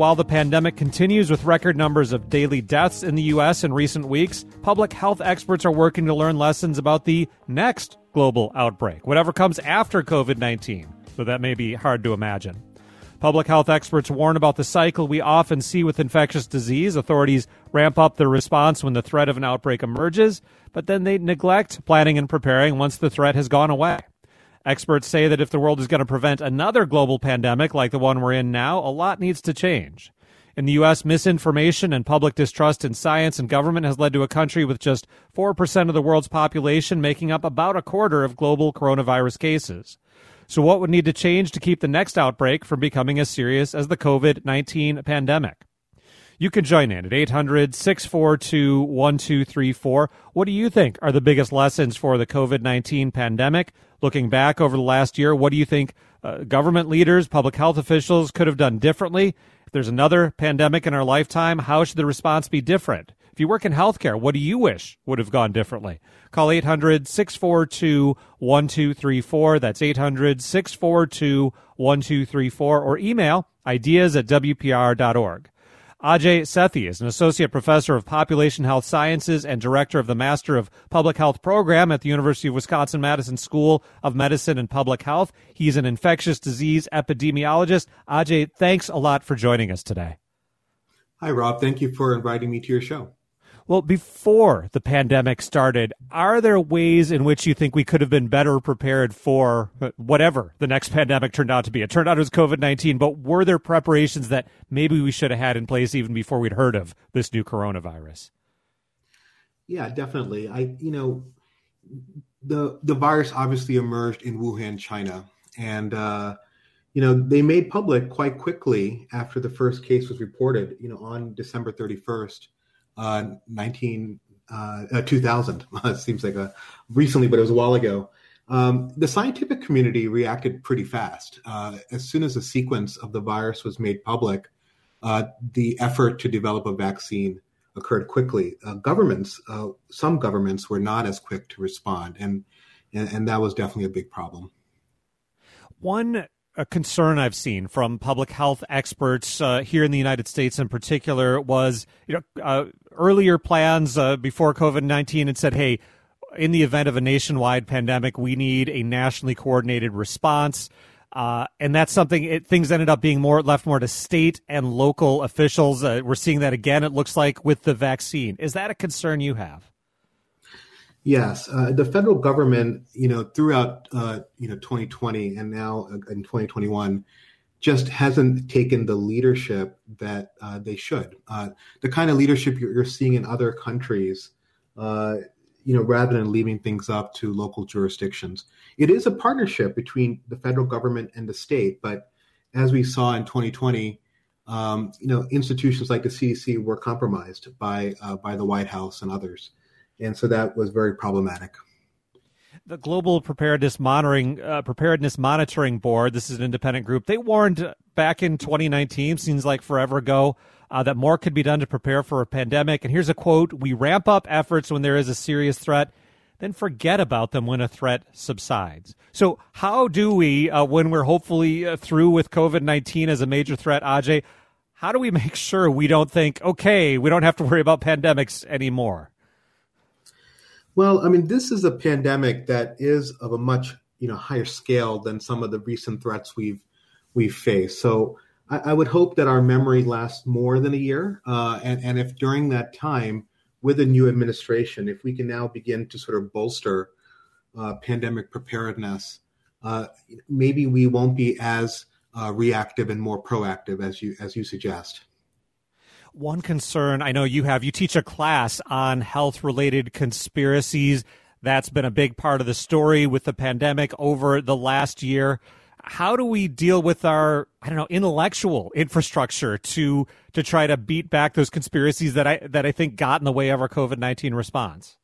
while the pandemic continues with record numbers of daily deaths in the U.S. in recent weeks, public health experts are working to learn lessons about the next global outbreak, whatever comes after COVID-19, though that may be hard to imagine. Public health experts warn about the cycle we often see with infectious disease. Authorities ramp up their response when the threat of an outbreak emerges, but then they neglect planning and preparing once the threat has gone away. Experts say that if the world is going to prevent another global pandemic like the one we're in now, a lot needs to change. In the U.S., misinformation and public distrust in science and government has led to a country with just 4% of the world's population making up about a quarter of global coronavirus cases. So what would need to change to keep the next outbreak from becoming as serious as the COVID-19 pandemic? You can join in at 800-642-1234. What do you think are the biggest lessons for the COVID-19 pandemic? Looking back over the last year, what do you think government leaders, public health officials could have done differently? If there's another pandemic in our lifetime, how should the response be different? If you work in healthcare, what do you wish would have gone differently? Call 800-642-1234. That's 800-642-1234. Or email ideas@wpr.org. Ajay Sethi is an associate professor of population health sciences and director of the Master of Public Health program at the University of Wisconsin-Madison School of Medicine and Public Health. He's an infectious disease epidemiologist. Ajay, thanks a lot for joining us today. Hi, Rob. Thank you for inviting me to your show. Well, before the pandemic started, are there ways in which you think we could have been better prepared for whatever the next pandemic turned out to be? It turned out it was COVID-19, but were there preparations that maybe we should have had in place even before we'd heard of this new coronavirus? Yeah, definitely. The virus obviously emerged in Wuhan, China, and they made public quite quickly after the first case was reported. On December 31st. 2000. It seems like recently, but it was a while ago. The scientific community reacted pretty fast. As soon as the sequence of the virus was made public, the effort to develop a vaccine occurred quickly. Some governments were not as quick to respond, and that was definitely a big problem. A concern I've seen from public health experts here in the United States in particular was, earlier plans before COVID-19 had said, hey, in the event of a nationwide pandemic, we need a nationally coordinated response. And that's something, things ended up being left more to state and local officials. We're seeing that again, it looks like, with the vaccine. Is that a concern you have? Yes, the federal government, throughout 2020 and now in 2021, just hasn't taken the leadership that they should. The kind of leadership you're seeing in other countries, rather than leaving things up to local jurisdictions. It is a partnership between the federal government and the state, but as we saw in 2020, institutions like the CDC were compromised by the White House and others. And so that was very problematic. The Global Preparedness Monitoring Board, this is an independent group, they warned back in 2019, seems like forever ago, that more could be done to prepare for a pandemic. And here's a quote: "We ramp up efforts when there is a serious threat, then forget about them when a threat subsides." So how do we, when we're hopefully through with COVID-19 as a major threat, Ajay, how do we make sure we don't think, okay, we don't have to worry about pandemics anymore? Well, this is a pandemic that is of a much higher scale than some of the recent threats we've faced. So I would hope that our memory lasts more than a year, and if during that time, with a new administration, if we can now begin to sort of bolster pandemic preparedness, maybe we won't be as reactive and more proactive as you suggest. One concern I know you teach a class on health-related conspiracies. That's been a big part of the story with the pandemic over the last year. How do we deal with our, intellectual infrastructure to try to beat back those conspiracies that I think got in the way of our COVID-19 response?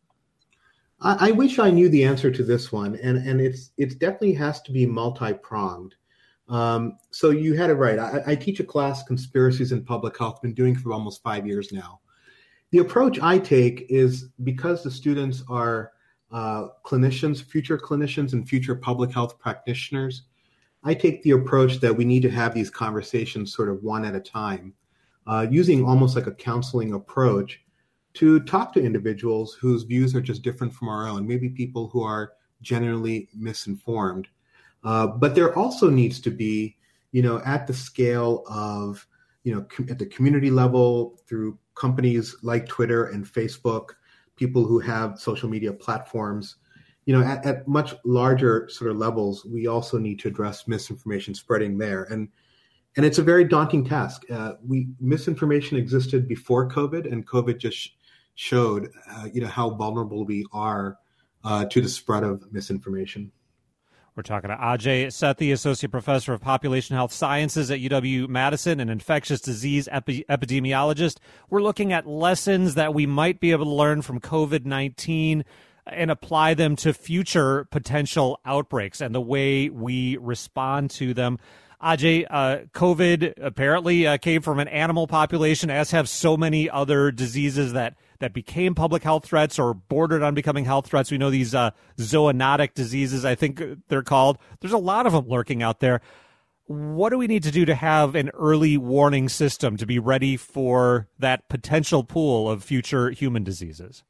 I wish I knew the answer to this one, and it definitely has to be multi-pronged. So you had it right. I teach a class, Conspiracies in Public Health, been doing it for almost 5 years now. The approach I take is, because the students are clinicians, future clinicians and future public health practitioners, I take the approach that we need to have these conversations sort of one at a time. using almost like a counseling approach to talk to individuals whose views are just different from our own, maybe people who are generally misinformed. But there also needs to be, at the scale of, at the community level through companies like Twitter and Facebook, people who have social media platforms, at much larger sort of levels, we also need to address misinformation spreading there. And it's a very daunting task. Misinformation existed before COVID, and COVID just showed, how vulnerable we are to the spread of misinformation. We're talking to Ajay Sethi, Associate Professor of Population Health Sciences at UW-Madison, an infectious disease epidemiologist. We're looking at lessons that we might be able to learn from COVID-19 and apply them to future potential outbreaks and the way we respond to them. Ajay, COVID apparently came from an animal population, as have so many other diseases that became public health threats or bordered on becoming health threats. We know these zoonotic diseases, I think they're called. There's a lot of them lurking out there. What do we need to do to have an early warning system to be ready for that potential pool of future human diseases?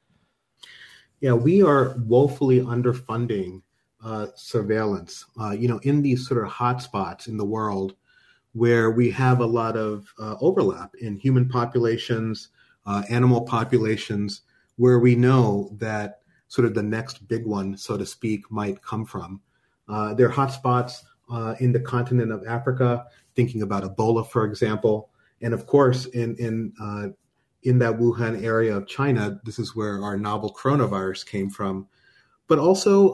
Yeah, we are woefully underfunding surveillance, in these sort of hotspots in the world where we have a lot of overlap in human populations, animal populations, where we know that sort of the next big one, so to speak, might come from. There are hotspots in the continent of Africa, thinking about Ebola, for example. And of course, in that Wuhan area of China, this is where our novel coronavirus came from. But also,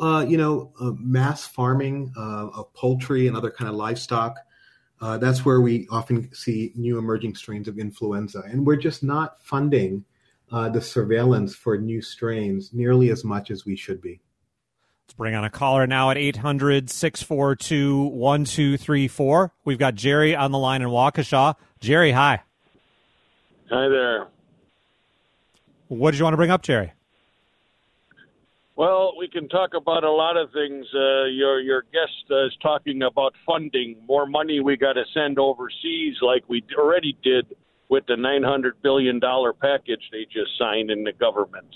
mass farming of poultry and other kind of livestock. That's where we often see new emerging strains of influenza. And we're just not funding the surveillance for new strains nearly as much as we should be. Let's bring on a caller now at 800-642-1234. We've got Jerry on the line in Waukesha. Jerry, hi. Hi there. What did you want to bring up, Jerry? Well, we can talk about a lot of things. Your guest is talking about funding, more money we got to send overseas like we already did with the $900 billion package they just signed in the government.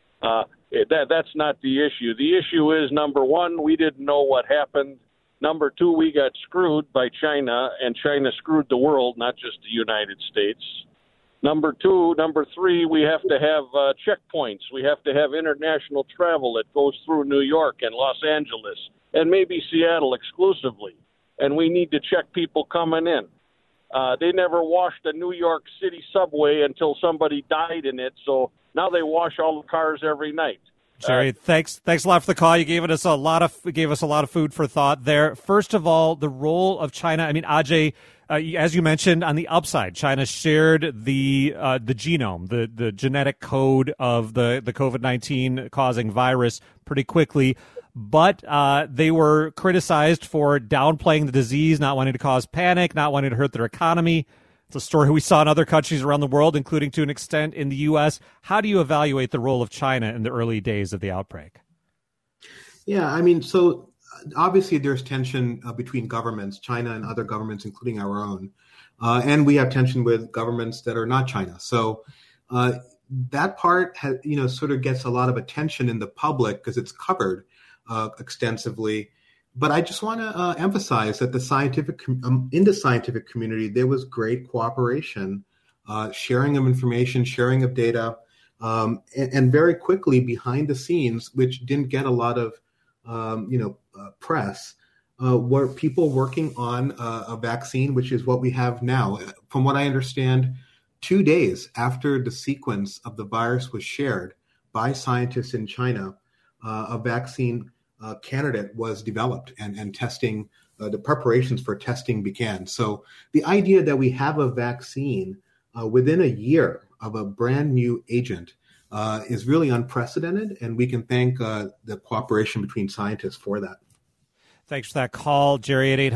That's not the issue. The issue is, number one, we didn't know what happened. Number two, we got screwed by China, and China screwed the world, not just the United States. Number three, we have to have checkpoints. We have to have international travel that goes through New York and Los Angeles and maybe Seattle exclusively. And we need to check people coming in. They never washed a New York City subway until somebody died in it. So now they wash all the cars every night. Jerry, thanks a lot for the call. You gave us a lot of food for thought there. First of all, the role of China. I mean, Ajay, as you mentioned, on the upside, China shared the genome, the genetic code of the COVID-19 causing virus pretty quickly, but they were criticized for downplaying the disease, not wanting to cause panic, not wanting to hurt their economy. It's a story we saw in other countries around the world, including to an extent in the U.S. How do you evaluate the role of China in the early days of the outbreak? Yeah, I mean, so obviously there's tension between governments, China and other governments, including our own. And we have tension with governments that are not China. So that part sort of gets a lot of attention in the public because it's covered extensively. But I just want to emphasize that in the scientific community, there was great cooperation, sharing of information, sharing of data, and very quickly behind the scenes, which didn't get a lot of press, were people working on a vaccine, which is what we have now. From what I understand, 2 days after the sequence of the virus was shared by scientists in China, a vaccine candidate was developed and testing, the preparations for testing began. So the idea that we have a vaccine within a year of a brand new agent is really unprecedented, and we can thank the cooperation between scientists for that. Thanks for that call, Jerry, at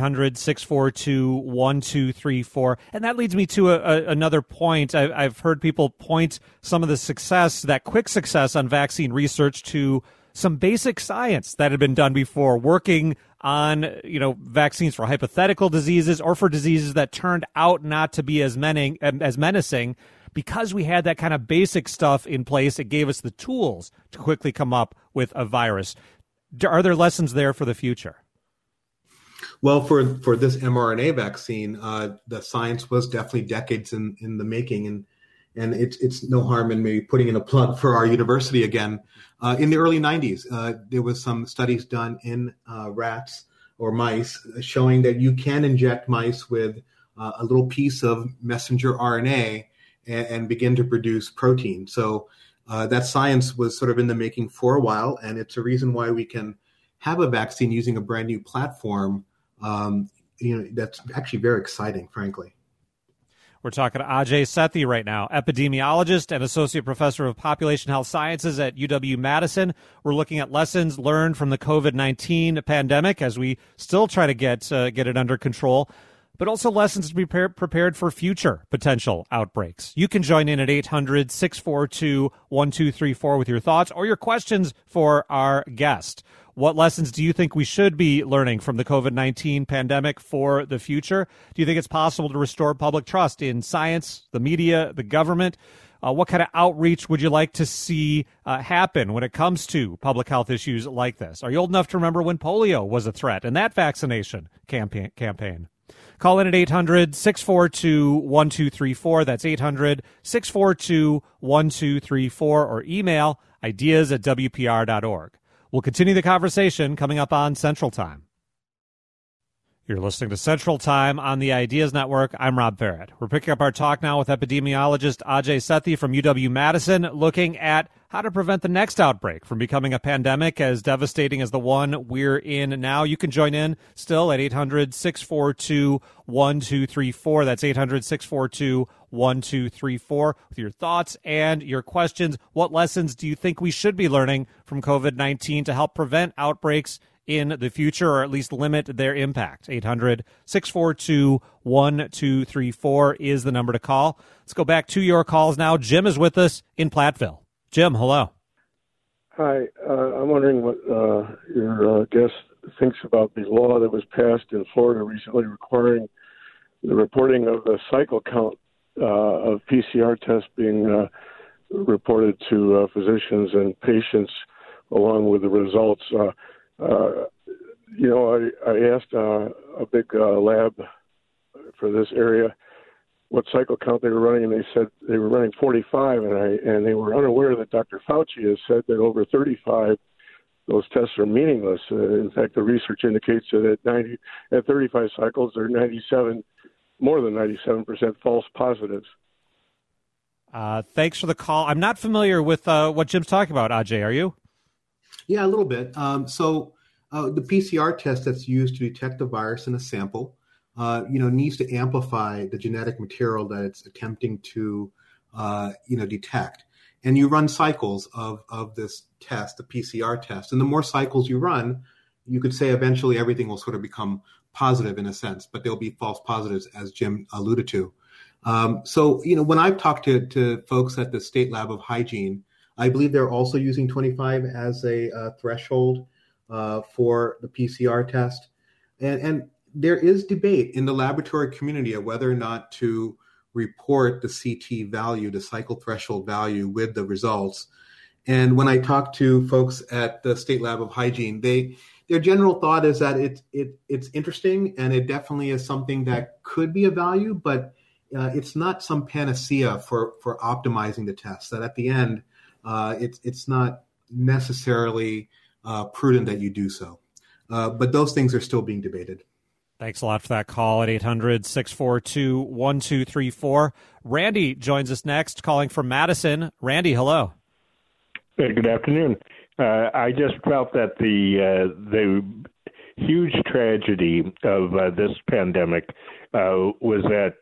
800-642-1234. And that leads me to another point. I've heard people point some of the success, that quick success on vaccine research, to some basic science that had been done before, working on, vaccines for hypothetical diseases or for diseases that turned out not to be as menacing. Because we had that kind of basic stuff in place, it gave us the tools to quickly come up with a virus. Are there lessons there for the future? Well, for this mRNA vaccine, the science was definitely decades in the making, and it's no harm in maybe putting in a plug for our university again. In the early 90s, there was some studies done in rats or mice showing that you can inject mice with a little piece of messenger RNA and begin to produce protein. So that science was sort of in the making for a while, and it's a reason why we can have a vaccine using a brand new platform. That's actually very exciting, frankly. We're talking to Ajay Sethi right now, epidemiologist and associate professor of population health sciences at UW-Madison. We're looking at lessons learned from the COVID-19 pandemic as we still try to get it under control, but also lessons to be prepared for future potential outbreaks. You can join in at 800-642-1234 with your thoughts or your questions for our guest. What lessons do you think we should be learning from the COVID-19 pandemic for the future? Do you think it's possible to restore public trust in science, the media, the government? What kind of outreach would you like to see happen when it comes to public health issues like this? Are you old enough to remember when polio was a threat and that vaccination campaign? Call in at 800-642-1234. That's 800-642-1234 or email ideas@wpr.org. We'll continue the conversation coming up on Central Time. You're listening to Central Time on the Ideas Network. I'm Rob Barrett. We're picking up our talk now with epidemiologist Ajay Sethi from UW-Madison, looking at how to prevent the next outbreak from becoming a pandemic as devastating as the one we're in now. You can join in still at 800-642-1234. That's 800-642-1234 with your thoughts and your questions. What lessons do you think we should be learning from COVID-19 to help prevent outbreaks in the future, or at least limit their impact? 800-642-1234 is the number to call. Let's go back to your calls now. Jim is with us in Platteville. Jim, hello. Hi. I'm wondering what your guest thinks about the law that was passed in Florida recently requiring the reporting of the cycle count of PCR tests being reported to physicians and patients along with the results. I asked a big lab for this area what cycle count they were running, and they said they were running 45, and they were unaware that Dr. Fauci has said that over 35, those tests are meaningless. In fact, the research indicates that at 35 cycles, there are more than 97% false positives. Thanks for the call. I'm not familiar with what Jim's talking about, Ajay. Are you? Yeah, a little bit. So the PCR test that's used to detect the virus in a sample, needs to amplify the genetic material that it's attempting to, detect. And you run cycles of this test, the PCR test. And the more cycles you run, you could say eventually everything will sort of become positive in a sense, but there'll be false positives, as Jim alluded to. When I've talked to folks at the State Lab of Hygiene, I believe they're also using 25 as a threshold for the PCR test. And there is debate in the laboratory community of whether or not to report the CT value, the cycle threshold value, with the results. And when I talk to folks at the State Lab of Hygiene, their general thought is that it's interesting and it definitely is something that could be of value, but it's not some panacea for optimizing the test. That at the end, it's not necessarily prudent that you do so. But those things are still being debated. Thanks a lot for that call at 800-642-1234. Randy joins us next, calling from Madison. Randy, hello. Hey, good afternoon. I just felt that the huge tragedy of this pandemic was that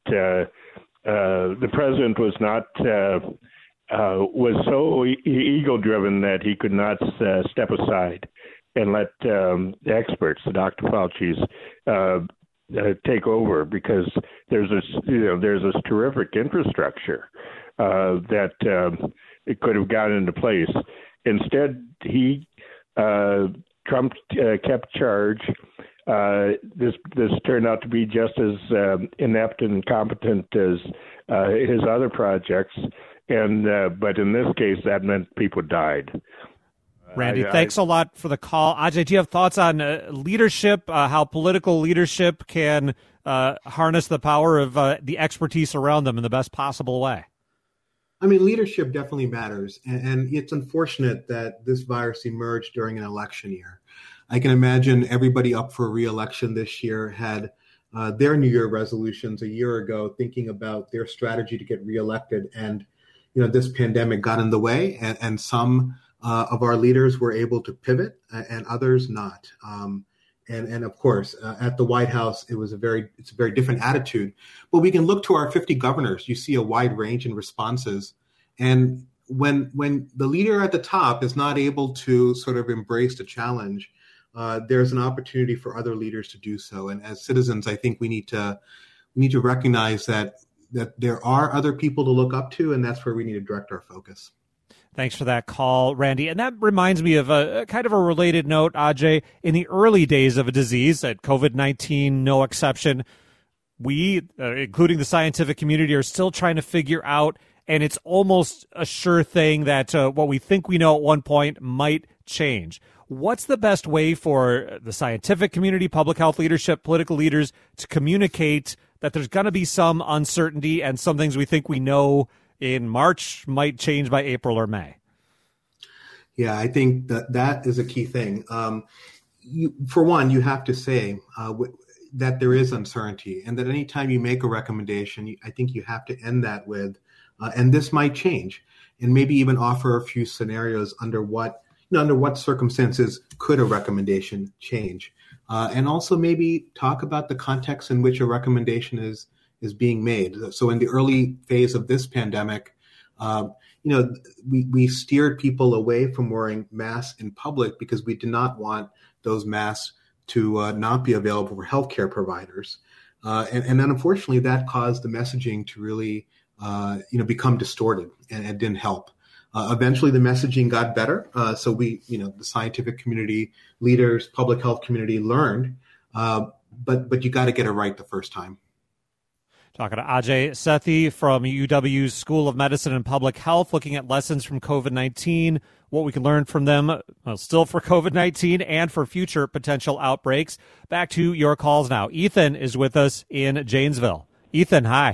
the president was not was so ego-driven that he could not step aside and let the experts, the Dr. Fauci's, take over, because there's this terrific infrastructure that it could have gotten into place. Instead, Trump kept charge. this turned out to be just as inept and incompetent as his other projects. And but in this case, that meant people died. Randy, thanks a lot for the call. Ajay, do you have thoughts on leadership, how political leadership can harness the power of the expertise around them in the best possible way? I mean, leadership definitely matters. And it's unfortunate that this virus emerged during an election year. I can imagine everybody up for re-election this year had their New Year resolutions a year ago, thinking about their strategy to get reelected. And, this pandemic got in the way, and some of our leaders were able to pivot and others not. And of course, at the White House, it's a very different attitude. But we can look to our 50 governors. You see a wide range in responses. And when the leader at the top is not able to sort of embrace the challenge, there's an opportunity for other leaders to do so. And as citizens, I think we need to recognize that there are other people to look up to, and that's where we need to direct our focus. Thanks for that call, Randy. And that reminds me of a kind of a related note, Ajay. In the early days of a disease, at COVID-19, no exception, we, including the scientific community, are still trying to figure out, and it's almost a sure thing that what we think we know at one point might change. What's the best way for the scientific community, public health leadership, political leaders to communicate that there's going to be some uncertainty and some things we think we know in March might change by April or May? Yeah, I think that is a key thing. For one, you have to say that there is uncertainty, and that anytime you make a recommendation, I think you have to end that with, and this might change, and maybe even offer a few scenarios under what circumstances could a recommendation change, and also maybe talk about the context in which a recommendation is being made. So in the early phase of this pandemic, we steered people away from wearing masks in public because we did not want those masks to not be available for healthcare providers. And then unfortunately that caused the messaging to really, become distorted, and it didn't help. Eventually the messaging got better. So we, the scientific community, leaders, public health community learned, but you got to get it right the first time. Talking to Ajay Sethi from UW's School of Medicine and Public Health, looking at lessons from COVID-19, what we can learn from them, still for COVID-19 and for future potential outbreaks. Back to your calls now. Ethan is with us in Janesville. Ethan, hi.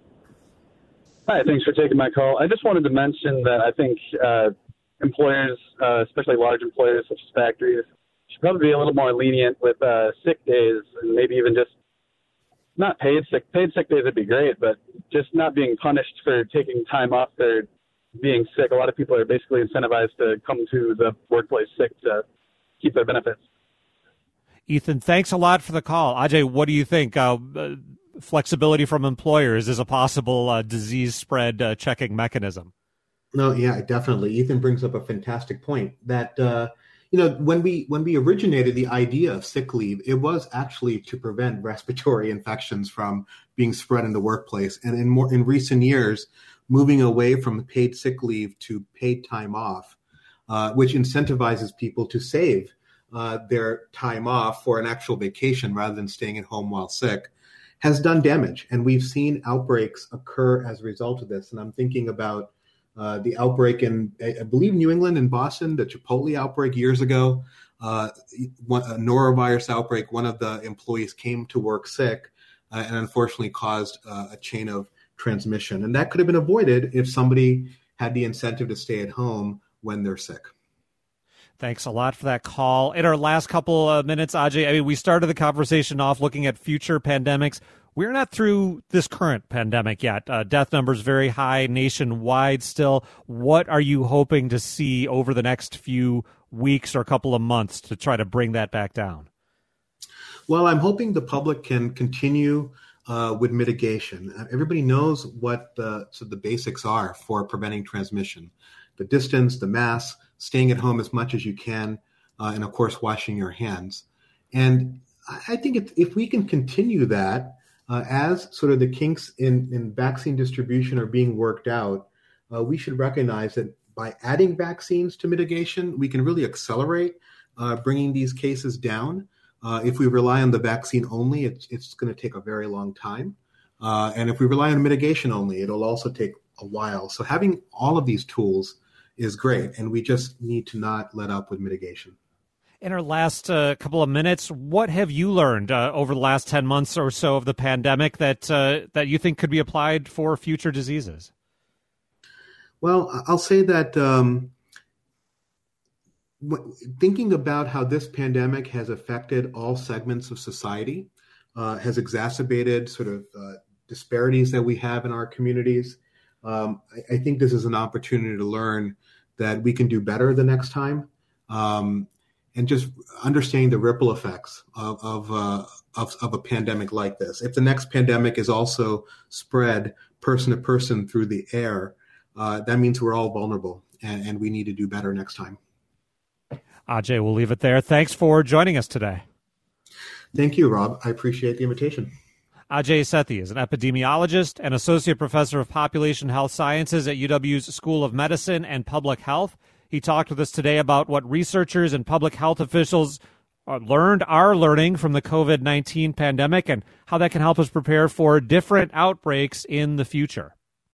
Hi, thanks for taking my call. I just wanted to mention that I think employers, especially large employers such as factories, should probably be a little more lenient with sick days, and maybe even just not paid sick days would be great, but just not being punished for taking time off or being sick. A lot of people are basically incentivized to come to the workplace sick to keep their benefits. Ethan, thanks a lot for the call. Ajay, what do you think? Flexibility from employers is a possible disease spread checking mechanism. No, yeah, definitely. Ethan brings up a fantastic point that, when we originated the idea of sick leave, it was actually to prevent respiratory infections from being spread in the workplace. And in recent years, moving away from paid sick leave to paid time off, which incentivizes people to save their time off for an actual vacation rather than staying at home while sick, has done damage. And we've seen outbreaks occur as a result of this. And I'm thinking about the outbreak in, I believe, New England and Boston, the Chipotle outbreak years ago, a norovirus outbreak. One of the employees came to work sick and unfortunately caused a chain of transmission. And that could have been avoided if somebody had the incentive to stay at home when they're sick. Thanks a lot for that call. In our last couple of minutes, Ajay, we started the conversation off looking at future pandemics. We're not through this current pandemic yet. Death numbers very high nationwide still. What are you hoping to see over the next few weeks or a couple of months to try to bring that back down? Well, I'm hoping the public can continue with mitigation. Everybody knows what the basics are for preventing transmission. The distance, the mask, staying at home as much as you can, and of course, washing your hands. And I think if we can continue that, as sort of the kinks in vaccine distribution are being worked out, we should recognize that by adding vaccines to mitigation, we can really accelerate bringing these cases down. If we rely on the vaccine only, it's going to take a very long time. And if we rely on mitigation only, it'll also take a while. So having all of these tools is great, and we just need to not let up with mitigation. In our last couple of minutes, what have you learned over the last 10 months or so of the pandemic that you think could be applied for future diseases? Well, I'll say that thinking about how this pandemic has affected all segments of society, has exacerbated sort of disparities that we have in our communities, I think this is an opportunity to learn that we can do better the next time. And just understanding the ripple effects of a pandemic like this. If the next pandemic is also spread person to person through the air, that means we're all vulnerable, and we need to do better next time. Ajay, we'll leave it there. Thanks for joining us today. Thank you, Rob. I appreciate the invitation. Ajay Sethi is an epidemiologist and associate professor of population health sciences at UW's School of Medicine and Public Health. He talked with us today about what researchers and public health officials are learning from the COVID-19 pandemic and how that can help us prepare for different outbreaks in the future.